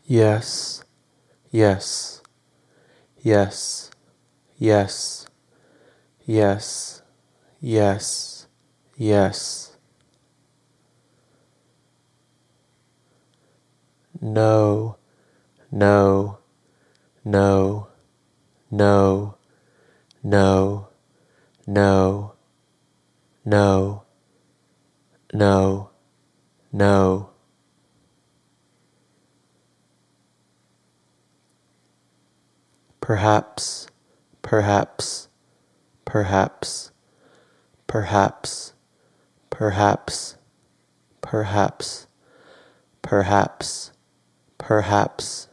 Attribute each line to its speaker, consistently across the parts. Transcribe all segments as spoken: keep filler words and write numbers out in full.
Speaker 1: Yes, yes, yes, yes, yes, yes, yes. No, no, no, no, no, no, no, no, no. Perhaps, perhaps, perhaps, perhaps, perhaps, perhaps, perhaps, perhaps.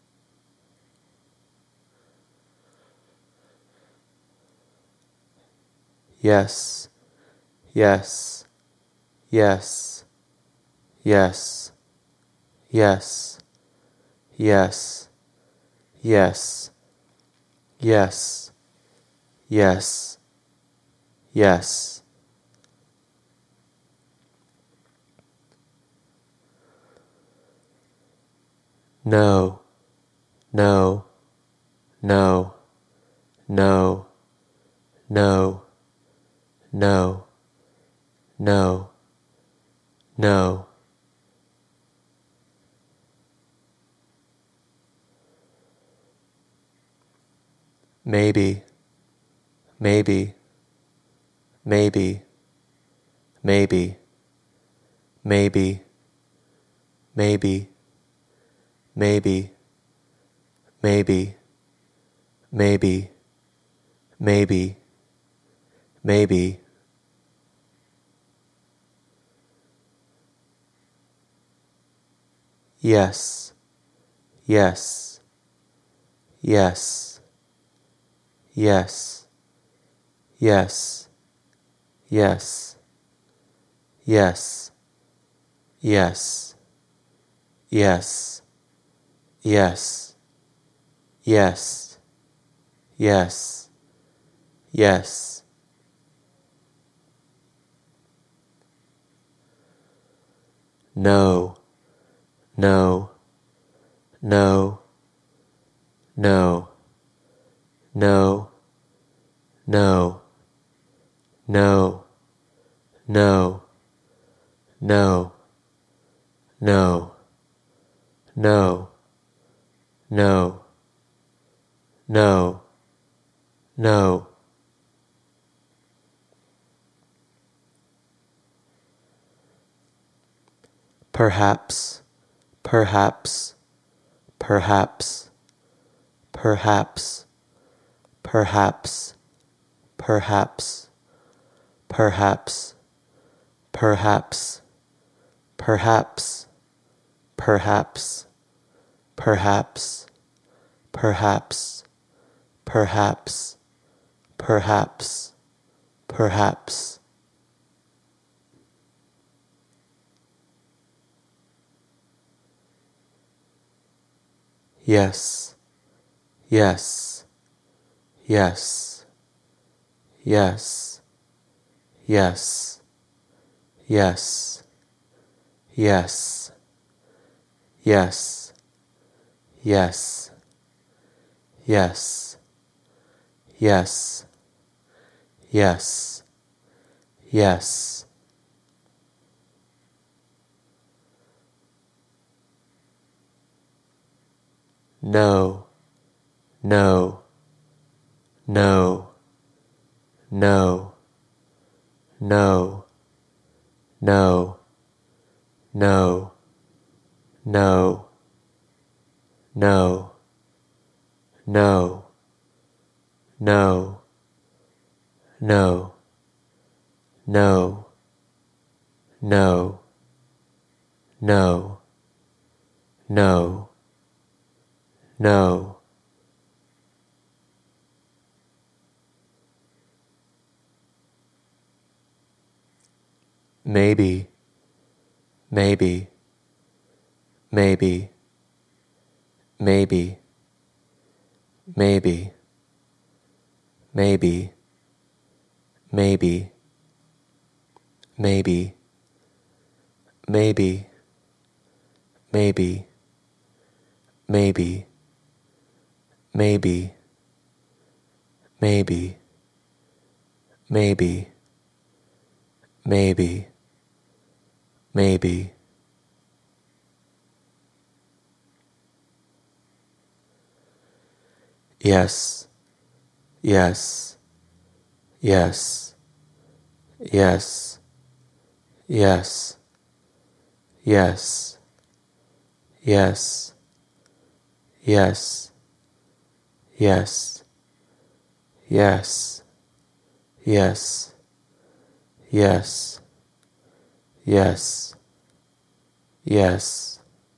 Speaker 1: Yes, yes, yes, yes, yes, yes, yes, yes, yes, yes. No, no, no, no, no, no, no, no. Maybe, maybe, maybe, maybe, maybe, maybe, maybe, maybe, maybe, maybe, maybe. Yes, yes, yes, yes, yes, yes, yes, yes, yes, yes, yes, yes, yes. No, no, no, no, no, no, no, no, no, no, no, no, no, no. Perhaps, perhaps, perhaps, perhaps, perhaps, perhaps, perhaps, perhaps, perhaps, perhaps, perhaps, perhaps, perhaps, perhaps, perhaps. Yes, yes, yes, yes, yes, yes, yes, yes, yes, yes, yes, yes, yes. No, no, no, no, no, no, no, no, no, no, no, no, no, no, no, no, no. Maybe, maybe, maybe, maybe, maybe, maybe, maybe, maybe, maybe, maybe, maybe, maybe, maybe, maybe, maybe, maybe. Yes, yes, yes, yes, yes, yes, yes, yes, yes, yes, yes, yes, yes, yes.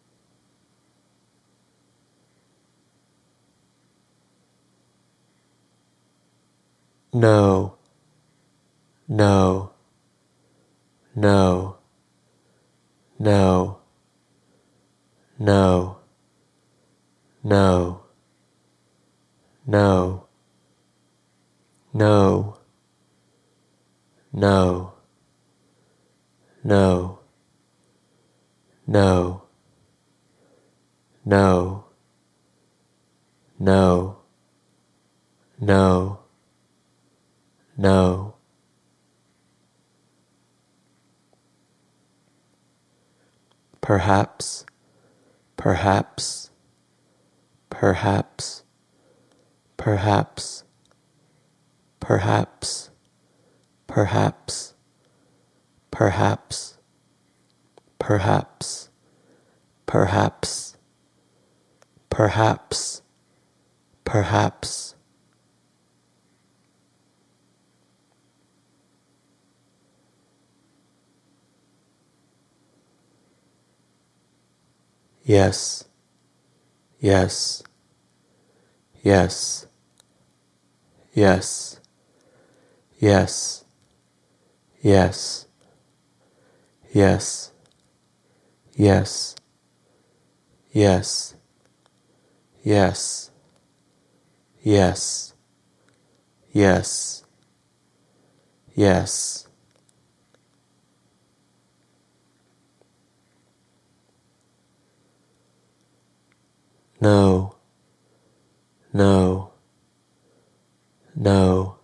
Speaker 1: No, no, no, no, no, no, no, no, no, no, no, no, no, no, no. Perhaps, perhaps, perhaps, perhaps, perhaps, perhaps, perhaps, perhaps, perhaps, perhaps, perhaps. Yes, yes, yes, yes, yes, yes, yes, yes, yes, yes, yes, yes, yes. No, no, no,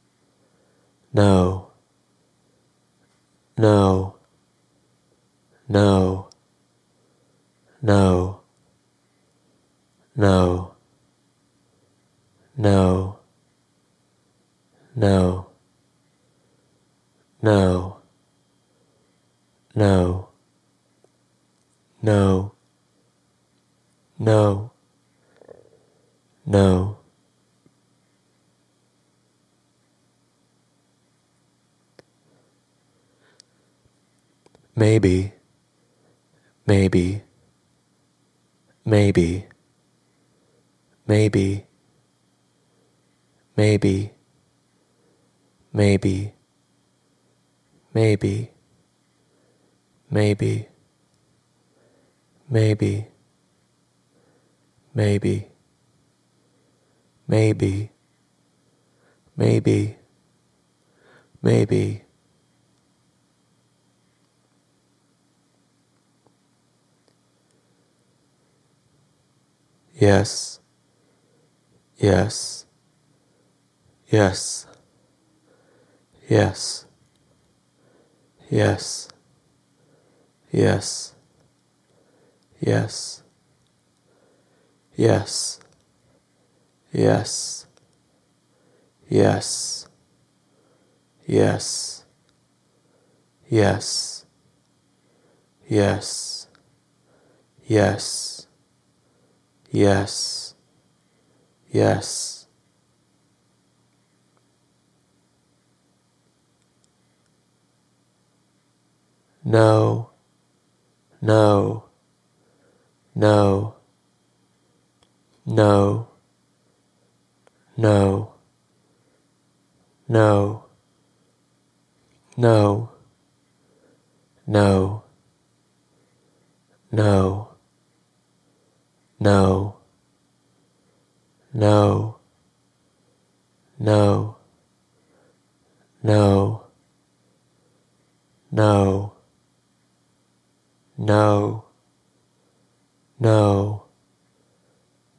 Speaker 1: no, no, no, no, no, no, no, no, no, no, no, no. Maybe, maybe, maybe, maybe, maybe, maybe, maybe, maybe, maybe, maybe, maybe, maybe, maybe. Yes, yes, yes, yes, yes, yes, yes, yes, yes, yes, yes, yes, yes, yes, yes, yes. No, no, no, no, no, no, no, no, no, no, no, no, no, no, no, no,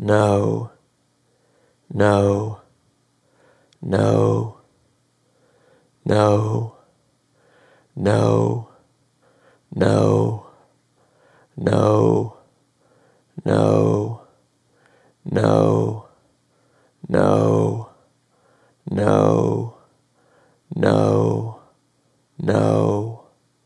Speaker 1: no, no, no, no, no, no, no, no, no, no, no, no, no.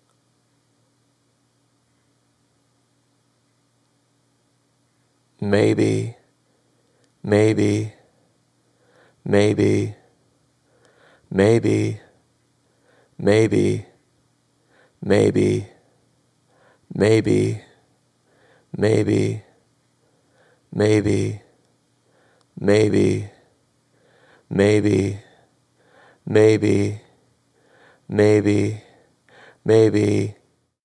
Speaker 1: Maybe, maybe, maybe, maybe, maybe, maybe, maybe, maybe, maybe, maybe, maybe, maybe, maybe, maybe,